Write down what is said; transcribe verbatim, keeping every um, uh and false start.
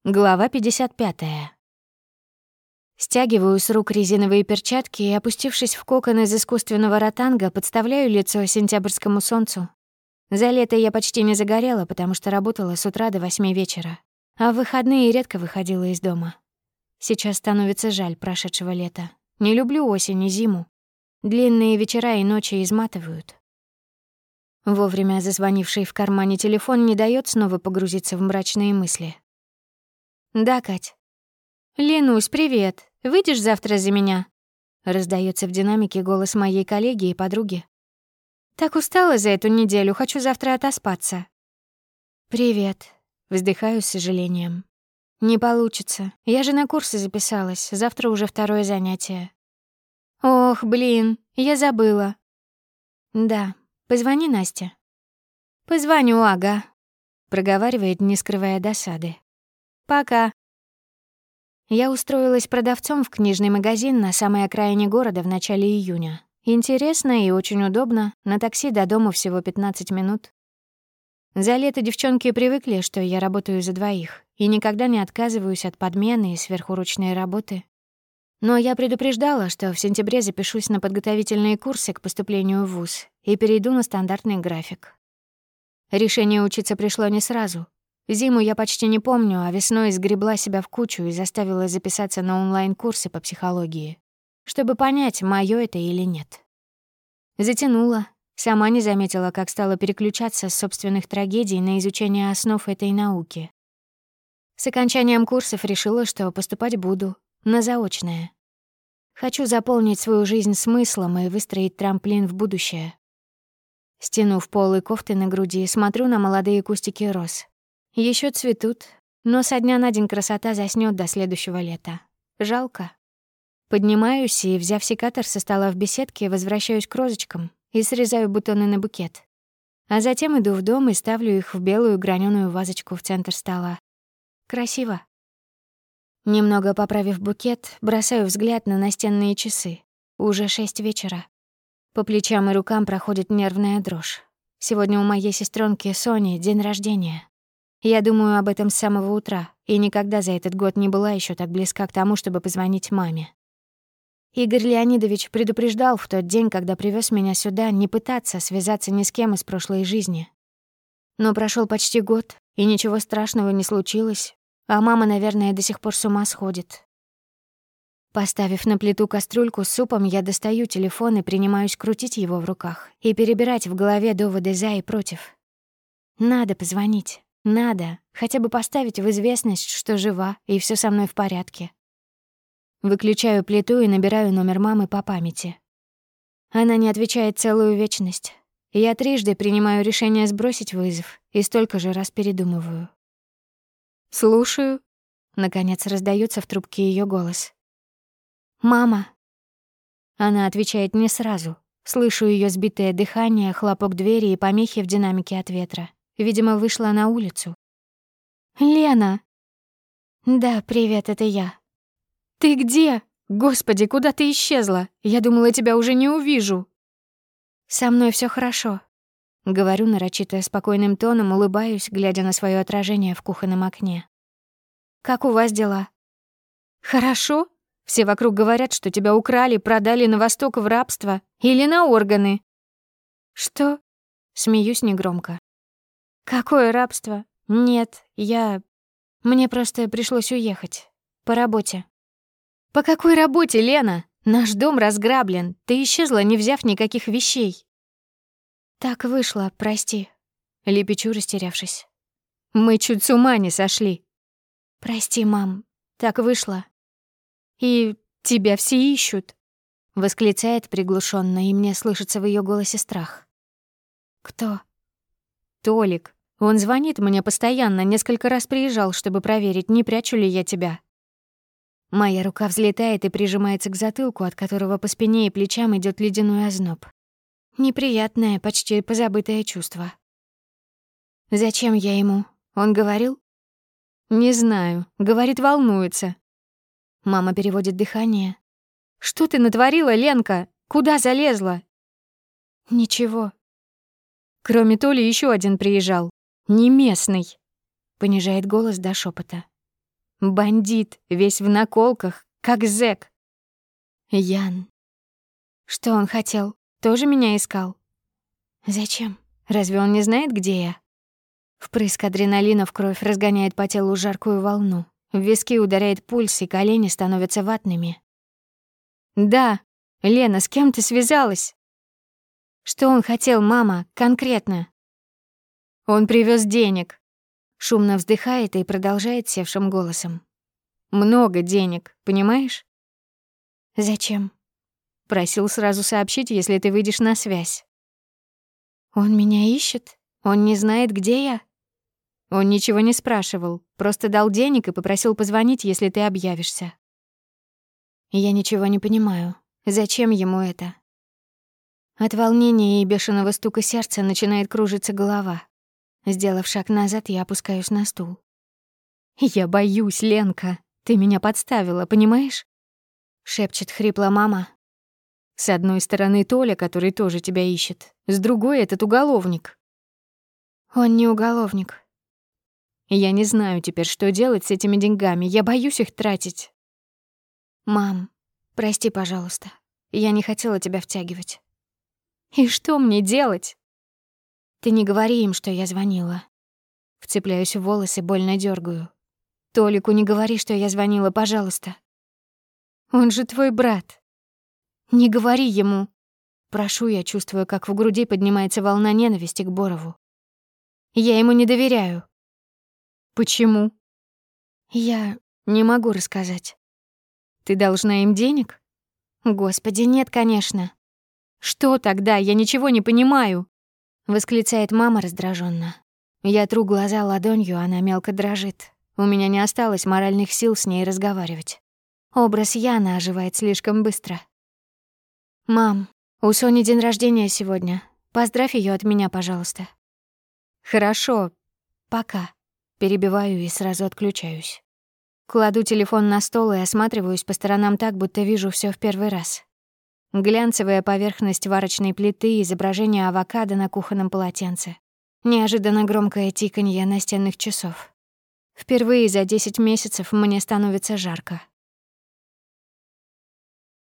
Глава пятьдесят пятая. Стягиваю с рук резиновые перчатки и, опустившись в кокон из искусственного ротанга, подставляю лицо сентябрьскому солнцу. За лето я почти не загорела, потому что работала с утра до восьми вечера, а в выходные редко выходила из дома. Сейчас становится жаль прошедшего лета. Не люблю осень и зиму. Длинные вечера и ночи изматывают. Вовремя зазвонивший в кармане телефон не даёт снова погрузиться в мрачные мысли. «Да, Кать». «Ленусь, привет. Выйдешь завтра за меня?» Раздаётся в динамике голос моей коллеги и подруги. «Так устала за эту неделю, хочу завтра отоспаться». «Привет», — вздыхаю с сожалением. «Не получится. Я же на курсы записалась, завтра уже второе занятие». «Ох, блин, я забыла». «Да, позвони Насте». «Позвоню, ага», — проговаривает, не скрывая досады. «Пока». Я устроилась продавцом в книжный магазин на самой окраине города в начале июня. Интересно и очень удобно, на такси до дома всего пятнадцать минут. За лето девчонки привыкли, что я работаю за двоих, и никогда не отказываюсь от подмены и сверхурочной работы. Но я предупреждала, что в сентябре запишусь на подготовительные курсы к поступлению в вуз и перейду на стандартный график. Решение учиться пришло не сразу. Зиму я почти не помню, а весной сгребла себя в кучу и заставила записаться на онлайн-курсы по психологии, чтобы понять, моё это или нет. Затянула. Сама не заметила, как стала переключаться с собственных трагедий на изучение основ этой науки. С окончанием курсов решила, что поступать буду, на заочное. Хочу заполнить свою жизнь смыслом и выстроить трамплин в будущее. Стянув полы кофты на груди, смотрю на молодые кустики роз. Ещё цветут, но со дня на день красота заснёт до следующего лета. Жалко. Поднимаюсь и, взяв секатор со стола в беседке, возвращаюсь к розочкам и срезаю бутоны на букет. А затем иду в дом и ставлю их в белую граненую вазочку в центр стола. Красиво. Немного поправив букет, бросаю взгляд на настенные часы. Уже шесть вечера. По плечам и рукам проходит нервная дрожь. Сегодня у моей сестрёнки Сони день рождения. Я думаю об этом с самого утра, и никогда за этот год не была ещё так близка к тому, чтобы позвонить маме. Игорь Леонидович предупреждал в тот день, когда привёз меня сюда, не пытаться связаться ни с кем из прошлой жизни. Но прошёл почти год, и ничего страшного не случилось, а мама, наверное, до сих пор с ума сходит. Поставив на плиту кастрюльку с супом, я достаю телефон и принимаюсь крутить его в руках и перебирать в голове доводы «за» и «против». Надо позвонить. Надо хотя бы поставить в известность, что жива и всё со мной в порядке. Выключаю плиту и набираю номер мамы по памяти. Она не отвечает целую вечность. Я трижды принимаю решение сбросить вызов и столько же раз передумываю. «Слушаю», — наконец раздаётся в трубке её голос. «Мама». Она отвечает не сразу. Слышу её сбитое дыхание, хлопок двери и помехи в динамике от ветра. Видимо, вышла на улицу. «Лена!» «Да, привет, это я». «Ты где? Господи, куда ты исчезла? Я думала, тебя уже не увижу». «Со мной всё хорошо», — говорю нарочито спокойным тоном, улыбаюсь, глядя на своё отражение в кухонном окне. «Как у вас дела?» «Хорошо? Все вокруг говорят, что тебя украли, продали на Восток в рабство или на органы». «Что?» — смеюсь негромко. «Какое рабство? Нет, я... Мне просто пришлось уехать. По работе». «По какой работе, Лена? Наш дом разграблен. Ты исчезла, не взяв никаких вещей». «Так вышло, прости», — лепечу, растерявшись. «Мы чуть с ума не сошли». «Прости, мам, так вышло». «И тебя все ищут», — восклицает приглушённо, и мне слышится в её голосе страх. «Кто?» «Толик. Он звонит мне постоянно, несколько раз приезжал, чтобы проверить, не прячу ли я тебя». Моя рука взлетает и прижимается к затылку, от которого по спине и плечам идёт ледяной озноб. Неприятное, почти позабытое чувство. «Зачем я ему? Он говорил?» «Не знаю. Говорит, волнуется». Мама переводит дыхание. «Что ты натворила, Ленка? Куда залезла?» «Ничего». «Кроме Толи ещё один приезжал. Не местный», — понижает голос до шепота. Бандит, весь в наколках, как зэк. Ян. Что он хотел? Тоже меня искал? Зачем? Разве он не знает, где я? Впрыск адреналина в кровь разгоняет по телу жаркую волну. В виски ударяет пульс, и колени становятся ватными. «Да, Лена, с кем ты связалась?» «Что он хотел, мама, конкретно?» «Он привез денег», — шумно вздыхает и продолжает севшим голосом. «Много денег, понимаешь?» «Зачем?» «Просил сразу сообщить, если ты выйдешь на связь». «Он меня ищет? Он не знает, где я?» Он ничего не спрашивал, просто дал денег и попросил позвонить, если ты объявишься. Я ничего не понимаю. Зачем ему это? От волнения и бешеного стука сердца начинает кружиться голова. Сделав шаг назад, я опускаюсь на стул. «Я боюсь, Ленка. Ты меня подставила, понимаешь?» Шепчет хрипло мама. «С одной стороны Толя, который тоже тебя ищет. С другой — этот уголовник». «Он не уголовник». Я не знаю теперь, что делать с этими деньгами. Я боюсь их тратить. Мам, прости, пожалуйста. Я не хотела тебя втягивать. И что мне делать? Ты не говори им, что я звонила. Вцепляюсь в волосы, больно дёргаю. Толику не говори, что я звонила, пожалуйста. Он же твой брат. Не говори ему. Прошу, я чувствую, как в груди поднимается волна ненависти к Борову. Я ему не доверяю. Почему? Я не могу рассказать. Ты должна им денег? Господи, нет, конечно. Что тогда? Я ничего не понимаю, восклицает мама раздражённо. Я тру глаза ладонью, она мелко дрожит. У меня не осталось моральных сил с ней разговаривать. Образ Яна оживает слишком быстро. Мам, у Сони день рождения сегодня. Поздравь её от меня, пожалуйста. Хорошо. Пока. Перебиваю и сразу отключаюсь. Кладу телефон на стол и осматриваюсь по сторонам так, будто вижу всё в первый раз. Глянцевая поверхность варочной плиты, изображение авокадо на кухонном полотенце. Неожиданно громкое тиканье настенных часов. Впервые за десять месяцев мне становится жарко.